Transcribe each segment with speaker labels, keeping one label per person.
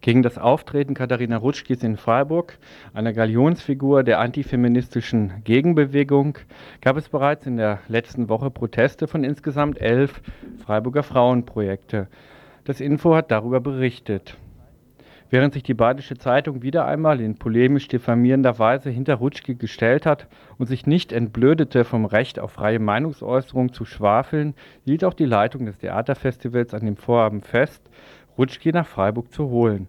Speaker 1: Gegen das Auftreten Katharina Rutschkis in Freiburg, einer Galionsfigur der antifeministischen Gegenbewegung, gab es bereits in der letzten Woche Proteste von insgesamt 11 Freiburger Frauenprojekte. Das Info hat darüber berichtet. Während sich die Badische Zeitung wieder einmal in polemisch diffamierender Weise hinter Rutschki gestellt hat und sich nicht entblödete, vom Recht auf freie Meinungsäußerung zu schwafeln, hielt auch die Leitung des Theaterfestivals an dem Vorhaben fest, Rutschki nach Freiburg zu holen.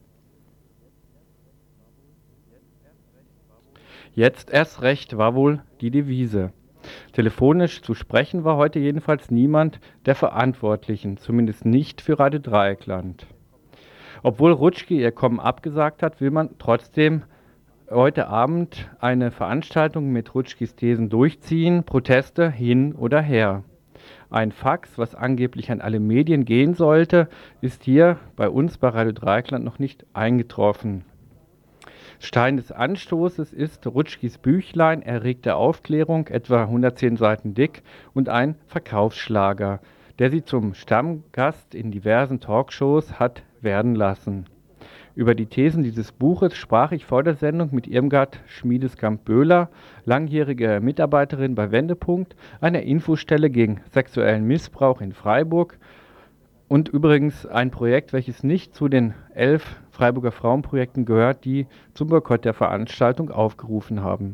Speaker 1: Jetzt erst recht war wohl die Devise. Telefonisch zu sprechen war heute jedenfalls niemand der Verantwortlichen, zumindest nicht für Radio Dreieckland. Obwohl Rutschki ihr Kommen abgesagt hat, will man trotzdem heute Abend eine Veranstaltung mit Rutschkis Thesen durchziehen, Proteste hin oder her. Ein Fax, was angeblich an alle Medien gehen sollte, ist hier bei uns bei Radio Dreieckland noch nicht eingetroffen. Stein des Anstoßes ist Rutschkis Büchlein Erregte Aufklärung, etwa 110 Seiten dick, und ein Verkaufsschlager, der sie zum Stammgast in diversen Talkshows hat werden lassen. Über die Thesen dieses Buches sprach ich vor der Sendung mit Irmgard Schmiedeskamp-Böhler, langjährige Mitarbeiterin bei Wendepunkt, einer Infostelle gegen sexuellen Missbrauch in Freiburg, und übrigens ein Projekt, welches nicht zu den 11 Freiburger Frauenprojekten gehört, die zum Boykott der Veranstaltung aufgerufen haben.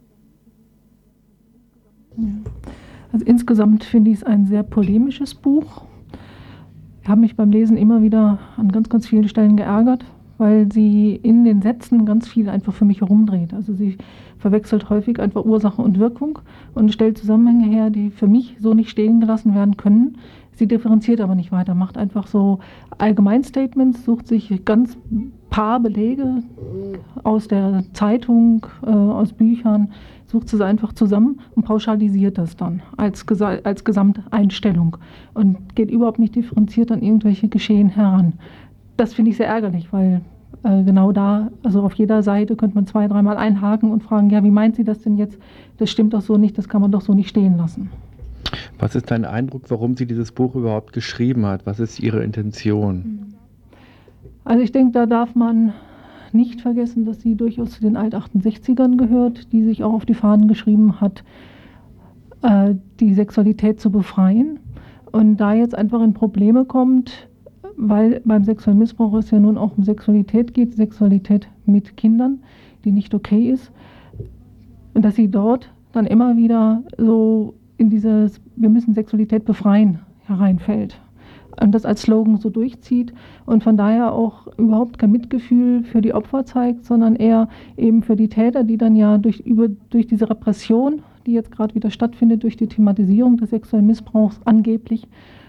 Speaker 2: Also insgesamt finde ich es ein sehr polemisches Buch. Ich habe mich beim Lesen immer wieder an ganz, ganz vielen Stellen geärgert, weil sie in den Sätzen ganz viel einfach für mich herumdreht. Also sie verwechselt häufig einfach Ursache und Wirkung und stellt Zusammenhänge her, die für mich so nicht stehen gelassen werden können. Sie differenziert aber nicht weiter, macht einfach so Allgemeinstatements, sucht sich ganz paar Belege aus der Zeitung, aus Büchern, sucht es einfach zusammen und pauschalisiert das dann als Gesamteinstellung und geht überhaupt nicht differenziert an irgendwelche Geschehen heran. Das finde ich sehr ärgerlich, weil genau da, also auf jeder Seite könnte man 2-, 3-mal einhaken und fragen, ja, wie meint sie das denn jetzt? Das stimmt doch so nicht, das kann man doch so nicht stehen lassen.
Speaker 1: Was ist dein Eindruck, warum sie dieses Buch überhaupt geschrieben hat? Was ist ihre Intention?
Speaker 2: Also ich denke, da darf man nicht vergessen, dass sie durchaus zu den Alt-68ern gehört, die sich auch auf die Fahnen geschrieben hat, die Sexualität zu befreien. Und da jetzt einfach in Probleme kommt, weil beim sexuellen Missbrauch es ja nun auch um Sexualität geht, Sexualität mit Kindern, die nicht okay ist. Und dass sie dort dann immer wieder so in dieses "Wir müssen Sexualität befreien" hereinfällt. Und das als Slogan so durchzieht und von daher auch überhaupt kein Mitgefühl für die Opfer zeigt, sondern eher eben für die Täter, die dann ja durch diese Repression, die jetzt gerade wieder stattfindet, durch die Thematisierung des sexuellen Missbrauchs angeblich,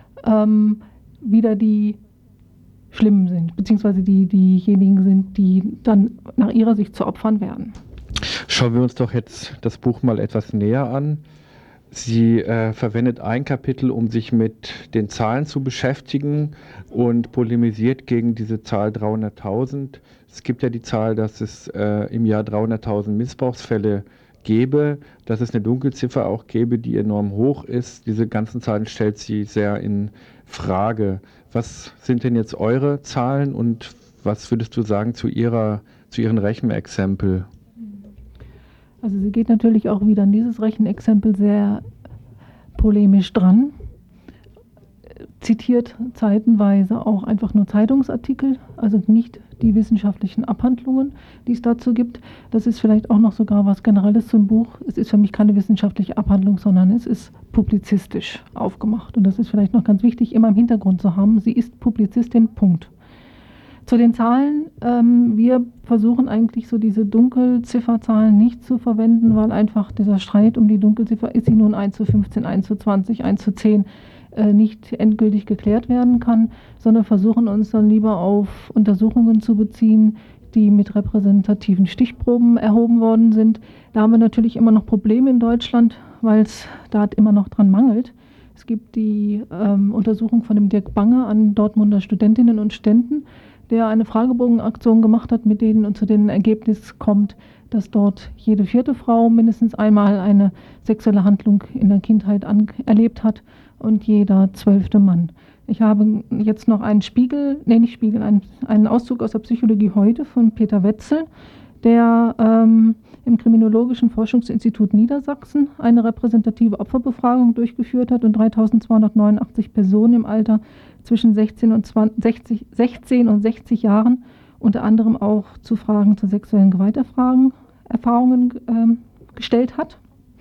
Speaker 2: wieder die Schlimmen sind, beziehungsweise diejenigen sind, die dann nach ihrer Sicht zu Opfern werden.
Speaker 1: Schauen wir uns doch jetzt das Buch mal etwas näher an. Sie verwendet ein Kapitel, um sich mit den Zahlen zu beschäftigen und polemisiert gegen diese Zahl 300.000. Es gibt ja die Zahl, dass es im Jahr 300.000 Missbrauchsfälle gäbe, dass es eine Dunkelziffer auch gäbe, die enorm hoch ist. Diese ganzen Zahlen stellt sie sehr in Frage. Was sind denn jetzt eure Zahlen und was würdest du sagen zu ihren Rechenexempel?
Speaker 2: Also sie geht natürlich auch wieder an dieses Rechenexempel sehr polemisch dran, zitiert zeitenweise auch einfach nur Zeitungsartikel, also nicht die wissenschaftlichen Abhandlungen, die es dazu gibt. Das ist vielleicht auch noch sogar was Generelles zum Buch. Es ist für mich keine wissenschaftliche Abhandlung, sondern es ist publizistisch aufgemacht. Und das ist vielleicht noch ganz wichtig, immer im Hintergrund zu haben. Sie ist Publizistin, Punkt. Zu den Zahlen, wir versuchen eigentlich so diese Dunkelzifferzahlen nicht zu verwenden, weil einfach dieser Streit um die Dunkelziffer, ist sie nun 1:15, 1:20, 1:10, nicht endgültig geklärt werden kann, sondern versuchen uns dann lieber auf Untersuchungen zu beziehen, die mit repräsentativen Stichproben erhoben worden sind. Da haben wir natürlich immer noch Probleme in Deutschland, weil es da immer noch dran mangelt. Es gibt die Untersuchung von dem Dirk Banger an Dortmunder Studentinnen und Studenten, der eine Fragebogenaktion gemacht hat, mit denen und zu dem Ergebnis kommt, dass dort jede 4. Frau mindestens einmal eine sexuelle Handlung in der Kindheit erlebt hat und jeder 12. Mann. Ich habe jetzt noch einen Auszug aus der Psychologie heute von Peter Wetzel, der im Kriminologischen Forschungsinstitut Niedersachsen eine repräsentative Opferbefragung durchgeführt hat und 3.289 Personen im Alter zwischen 16 und 60 Jahren unter anderem auch zu Fragen zur sexuellen Gewalterfahrungen gestellt hat.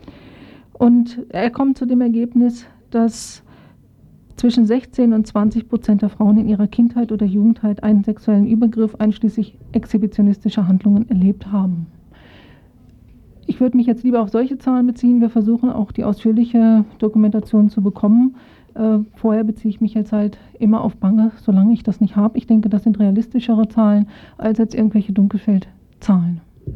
Speaker 2: Und er kommt zu dem Ergebnis, dass zwischen 16 und 20% der Frauen in ihrer Kindheit oder Jugendheit einen sexuellen Übergriff einschließlich exhibitionistischer Handlungen erlebt haben. Ich würde mich jetzt lieber auf solche Zahlen beziehen. Wir versuchen auch die ausführliche Dokumentation zu bekommen. Vorher beziehe ich mich jetzt halt immer auf Bange, solange ich das nicht habe. Ich denke, das sind realistischere Zahlen als jetzt irgendwelche Dunkelfeldzahlen.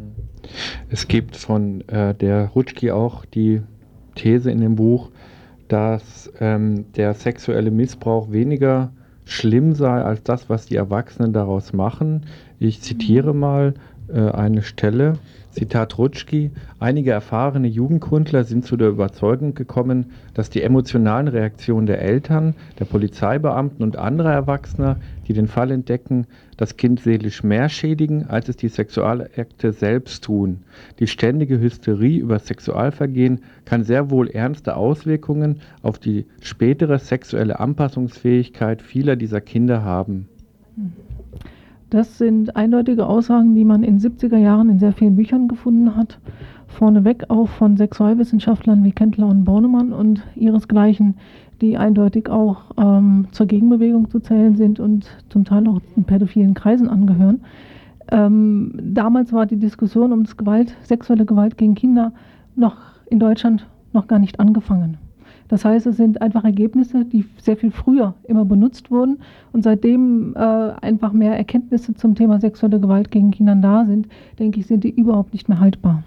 Speaker 1: Es gibt von der Rutschki auch die These in dem Buch, dass der sexuelle Missbrauch weniger schlimm sei als das, was die Erwachsenen daraus machen. Ich zitiere mal eine Stelle. Zitat Rutschki: Einige erfahrene Jugendkundler sind zu der Überzeugung gekommen, dass die emotionalen Reaktionen der Eltern, der Polizeibeamten und anderer Erwachsener, die den Fall entdecken, das Kind seelisch mehr schädigen, als es die Sexualakte selbst tun. Die ständige Hysterie über Sexualvergehen kann sehr wohl ernste Auswirkungen auf die spätere sexuelle Anpassungsfähigkeit vieler dieser Kinder haben.
Speaker 2: Das sind eindeutige Aussagen, die man in den 70er Jahren in sehr vielen Büchern gefunden hat. Vorneweg auch von Sexualwissenschaftlern wie Kendler und Bornemann und ihresgleichen, die eindeutig auch zur Gegenbewegung zu zählen sind und zum Teil auch in pädophilen Kreisen angehören. Damals war die Diskussion um sexuelle Gewalt gegen Kinder noch in Deutschland noch gar nicht angefangen. Das heißt, es sind einfach Ergebnisse, die sehr viel früher immer benutzt wurden und seitdem einfach mehr Erkenntnisse zum Thema sexuelle Gewalt gegen Kinder da sind, denke ich, sind die überhaupt nicht mehr haltbar.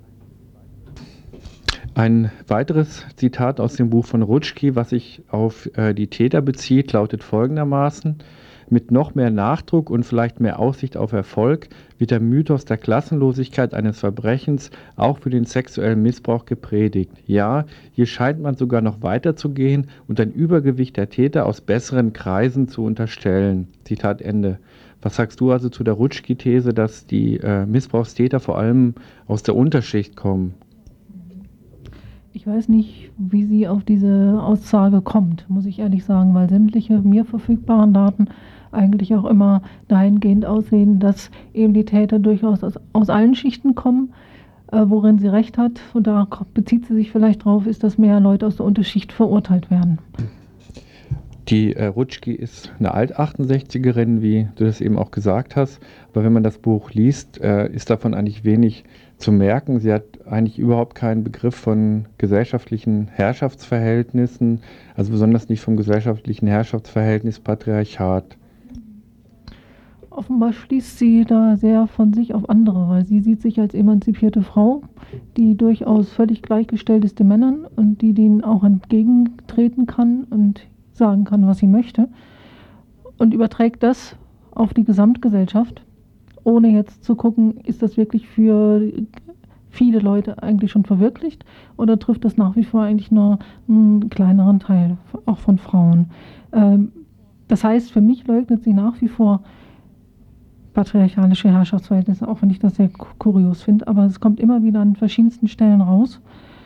Speaker 1: Ein weiteres Zitat aus dem Buch von Rutschki, was sich auf die Täter bezieht, lautet folgendermaßen: Mit noch mehr Nachdruck und vielleicht mehr Aussicht auf Erfolg wird der Mythos der Klassenlosigkeit eines Verbrechens auch für den sexuellen Missbrauch gepredigt. Ja, hier scheint man sogar noch weiter zu gehen und ein Übergewicht der Täter aus besseren Kreisen zu unterstellen. Zitat Ende. Was sagst du also zu der Rutschki-These, dass die Missbrauchstäter vor allem aus der Unterschicht kommen?
Speaker 2: Ich weiß nicht, wie sie auf diese Aussage kommt, muss ich ehrlich sagen, weil sämtliche mir verfügbaren Daten eigentlich auch immer dahingehend aussehen, dass eben die Täter durchaus aus allen Schichten kommen. Worin sie recht hat, und da bezieht sie sich vielleicht drauf, ist, dass mehr Leute aus der Unterschicht verurteilt werden.
Speaker 1: Die Rutschki ist eine Alt-68erin, wie du das eben auch gesagt hast. Aber wenn man das Buch liest, ist davon eigentlich wenig zu merken. Sie hat eigentlich überhaupt keinen Begriff von gesellschaftlichen Herrschaftsverhältnissen, also besonders nicht vom gesellschaftlichen Herrschaftsverhältnis Patriarchat.
Speaker 2: Offenbar schließt sie da sehr von sich auf andere, weil sie sieht sich als emanzipierte Frau, die durchaus völlig gleichgestellt ist den Männern und die denen auch entgegentreten kann und sagen kann, was sie möchte, und überträgt das auf die Gesamtgesellschaft, ohne jetzt zu gucken, ist das wirklich für viele Leute eigentlich schon verwirklicht oder trifft das nach wie vor eigentlich nur einen kleineren Teil, auch von Frauen. Das heißt, für mich leugnet sie nach wie vor patriarchalische Herrschaftsverhältnisse, auch wenn ich das sehr kurios finde, aber es kommt immer wieder an verschiedensten Stellen raus.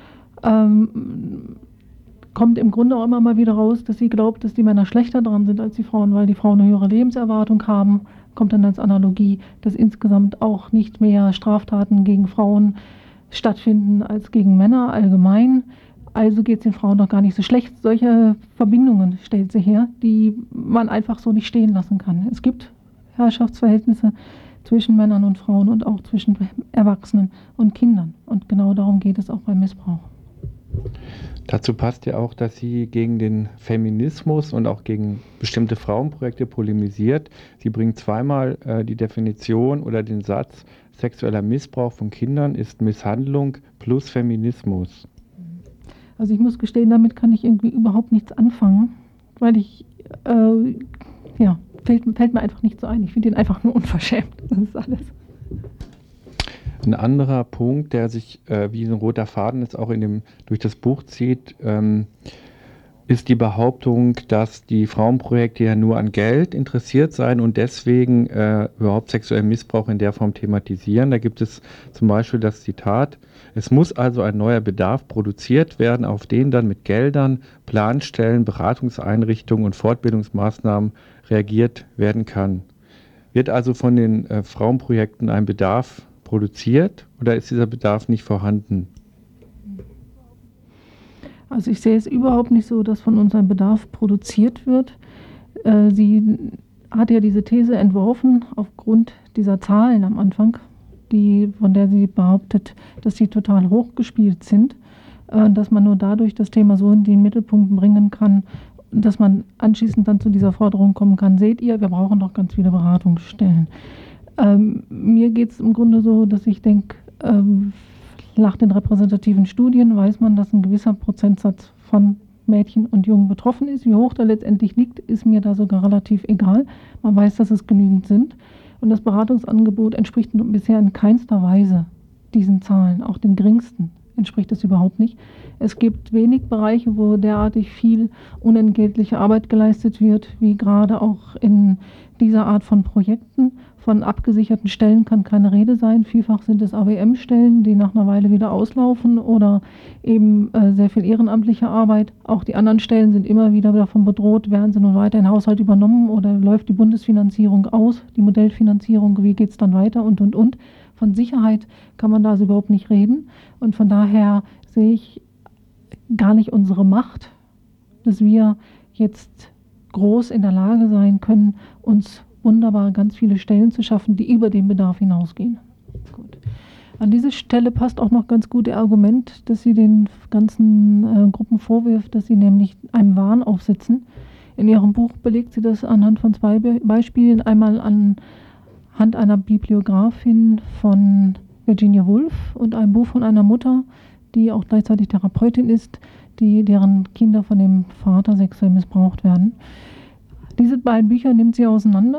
Speaker 2: Kommt im Grunde auch immer mal wieder raus, dass sie glaubt, dass die Männer schlechter dran sind als die Frauen, weil die Frauen eine höhere Lebenserwartung haben. Kommt dann als Analogie, dass insgesamt auch nicht mehr Straftaten gegen Frauen stattfinden als gegen Männer allgemein. Also geht es den Frauen doch gar nicht so schlecht. Solche Verbindungen stellt sie her, die man einfach so nicht stehen lassen kann. Es gibt Herrschaftsverhältnisse zwischen Männern und Frauen und auch zwischen Erwachsenen und Kindern. Und genau darum geht es auch beim Missbrauch.
Speaker 1: Dazu passt ja auch, dass sie gegen den Feminismus und auch gegen bestimmte Frauenprojekte polemisiert. Sie bringt zweimal die Definition oder den Satz: Sexueller Missbrauch von Kindern ist Misshandlung plus Feminismus.
Speaker 2: Also ich muss gestehen, damit kann ich irgendwie überhaupt nichts anfangen, weil fällt mir einfach nicht so ein. Ich finde ihn einfach nur unverschämt. Das ist alles.
Speaker 1: Ein anderer Punkt, der sich wie ein roter Faden ist, auch durch das Buch zieht, ist die Behauptung, dass die Frauenprojekte ja nur an Geld interessiert seien und deswegen überhaupt sexuellen Missbrauch in der Form thematisieren. Da gibt es zum Beispiel das Zitat: Es muss also ein neuer Bedarf produziert werden, auf den dann mit Geldern, Planstellen, Beratungseinrichtungen und Fortbildungsmaßnahmen reagiert werden kann. Wird also von den Frauenprojekten ein Bedarf produziert oder ist dieser Bedarf nicht vorhanden?
Speaker 2: Also ich sehe es überhaupt nicht so, dass von uns ein Bedarf produziert wird. Sie hat ja diese These entworfen aufgrund dieser Zahlen am Anfang, von der sie behauptet, dass sie total hochgespielt sind, dass man nur dadurch das Thema so in den Mittelpunkt bringen kann, dass man anschließend dann zu dieser Forderung kommen kann: Seht ihr, wir brauchen doch ganz viele Beratungsstellen. Mir geht es im Grunde so, dass ich denke, nach den repräsentativen Studien weiß man, dass ein gewisser Prozentsatz von Mädchen und Jungen betroffen ist. Wie hoch der letztendlich liegt, ist mir da sogar relativ egal. Man weiß, dass es genügend sind. Und das Beratungsangebot entspricht bisher in keinster Weise diesen Zahlen, auch den geringsten entspricht es überhaupt nicht. Es gibt wenig Bereiche, wo derartig viel unentgeltliche Arbeit geleistet wird, wie gerade auch in dieser Art von Projekten. Von abgesicherten Stellen kann keine Rede sein. Vielfach sind es AWM-Stellen, die nach einer Weile wieder auslaufen, oder eben sehr viel ehrenamtliche Arbeit. Auch die anderen Stellen sind immer wieder davon bedroht: Werden sie nun weiter in den Haushalt übernommen oder läuft die Bundesfinanzierung aus, die Modellfinanzierung, wie geht es dann weiter und. Von Sicherheit kann man da also überhaupt nicht reden. Und von daher sehe ich gar nicht unsere Macht, dass wir jetzt groß in der Lage sein können, uns wunderbar ganz viele Stellen zu schaffen, die über den Bedarf hinausgehen. Gut. An diese Stelle passt auch noch ganz gut das Argument, dass sie den ganzen Gruppen vorwirft, dass sie nämlich einem Wahn aufsitzen. In ihrem Buch belegt sie das anhand von 2 Beispielen. Einmal anhand einer Bibliografin von Virginia Woolf und einem Buch von einer Mutter, die auch gleichzeitig Therapeutin ist, deren Kinder von dem Vater sexuell missbraucht werden. Diese beiden Bücher nimmt sie auseinander,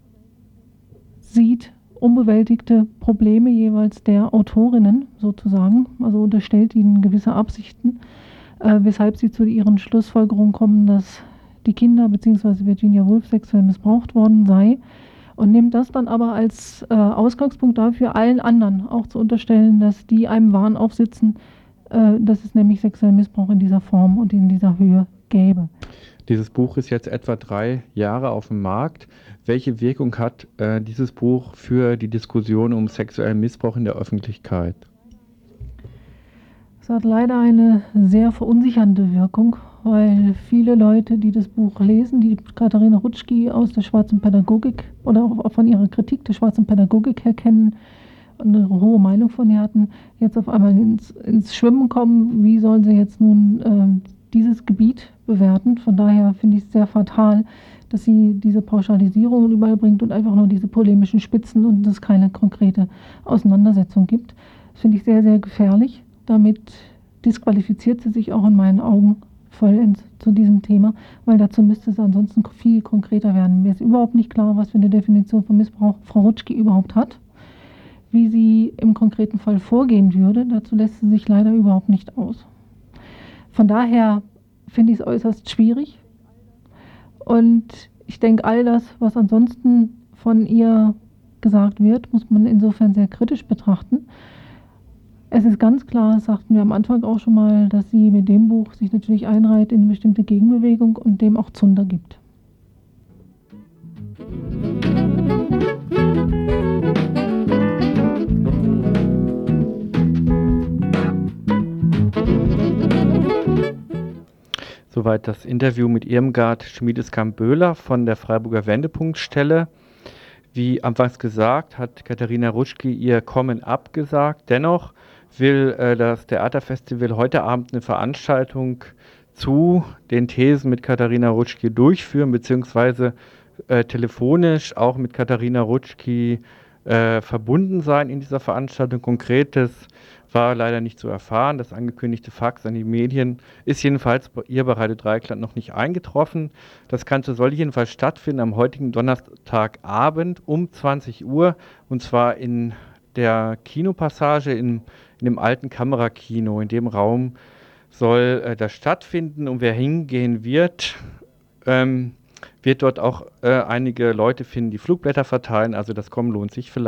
Speaker 2: sieht unbewältigte Probleme jeweils der Autorinnen sozusagen, also unterstellt ihnen gewisse Absichten, weshalb sie zu ihren Schlussfolgerungen kommen, dass die Kinder bzw. Virginia Woolf sexuell missbraucht worden sei, und nimmt das dann aber als Ausgangspunkt dafür, allen anderen auch zu unterstellen, dass die einem Wahn aufsitzen, dass es nämlich sexuellen Missbrauch in dieser Form und in dieser Höhe gäbe.
Speaker 1: Dieses Buch ist jetzt etwa 3 Jahre auf dem Markt. Welche Wirkung hat dieses Buch für die Diskussion um sexuellen Missbrauch in der Öffentlichkeit?
Speaker 2: Es hat leider eine sehr verunsichernde Wirkung, weil viele Leute, die das Buch lesen, die Katharina Rutschki aus der schwarzen Pädagogik oder auch von ihrer Kritik der schwarzen Pädagogik her kennen und eine hohe Meinung von ihr hatten, jetzt auf einmal ins Schwimmen kommen. Wie sollen sie jetzt nun dieses Gebiet bewerten? Von daher finde ich es sehr fatal, dass sie diese Pauschalisierung überbringt und einfach nur diese polemischen Spitzen und es keine konkrete Auseinandersetzung gibt. Das finde ich sehr, sehr gefährlich. Damit disqualifiziert sie sich auch in meinen Augen vollends zu diesem Thema, weil dazu müsste es ansonsten viel konkreter werden. Mir ist überhaupt nicht klar, was für eine Definition von Missbrauch Frau Rutschki überhaupt hat, wie sie im konkreten Fall vorgehen würde. Dazu lässt sie sich leider überhaupt nicht aus. Von daher finde ich es äußerst schwierig, und ich denke, all das, was ansonsten von ihr gesagt wird, muss man insofern sehr kritisch betrachten. Es ist ganz klar, das sagten wir am Anfang auch schon mal, dass sie mit dem Buch sich natürlich einreiht in eine bestimmte Gegenbewegung und dem auch Zunder gibt.
Speaker 1: Soweit das Interview mit Irmgard Schmiedeskamp-Böhler von der Freiburger Wendepunktstelle. Wie anfangs gesagt, hat Katharina Rutschki ihr Kommen abgesagt. Dennoch will das Theaterfestival heute Abend eine Veranstaltung zu den Thesen mit Katharina Rutschki durchführen, beziehungsweise telefonisch auch mit Katharina Rutschki verbunden sein in dieser Veranstaltung. Konkretes war leider nicht zu erfahren. Das angekündigte Fax an die Medien ist jedenfalls hier bei Radio Dreieckland noch nicht eingetroffen. Das Ganze soll jedenfalls stattfinden am heutigen Donnerstagabend um 20 Uhr, und zwar in der Kinopassage in dem alten Kamerakino. In dem Raum soll das stattfinden und wer hingehen wird, wird dort auch einige Leute finden, die Flugblätter verteilen. Also das Kommen lohnt sich vielleicht.